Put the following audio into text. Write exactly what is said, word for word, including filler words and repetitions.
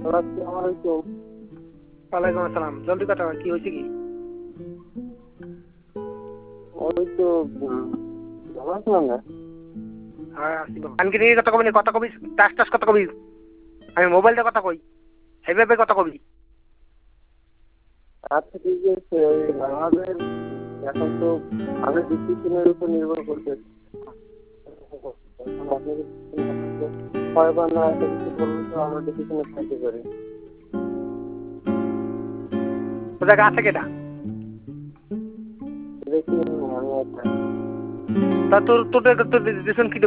ওয়ালাইকুম আসসালাম। জলদি কথা বল, কি হয়েছে কি? ওই তো ভালো আছিলাম না। হ্যাঁ আসিব কানকি নিয়ে কথা কবি না, কথা কবি টাস টাস কথা কবি। আমি মোবাইলটা কথা কই, সেইভাবে কথা কবি। আচ্ছা ঠিক আছে, ওই আমাদের এখন তো আমাদের ডিসিশনের উপর নির্ভর করবে। এখন আপনি কয়বার না একটা কিছু বলবেন তো আমরা ডিসিশনে থাকতে পারি। তো জায়গা আছে কেটা? দেখি আমি একটা তা তোর তোর তোর ডিসিশন কি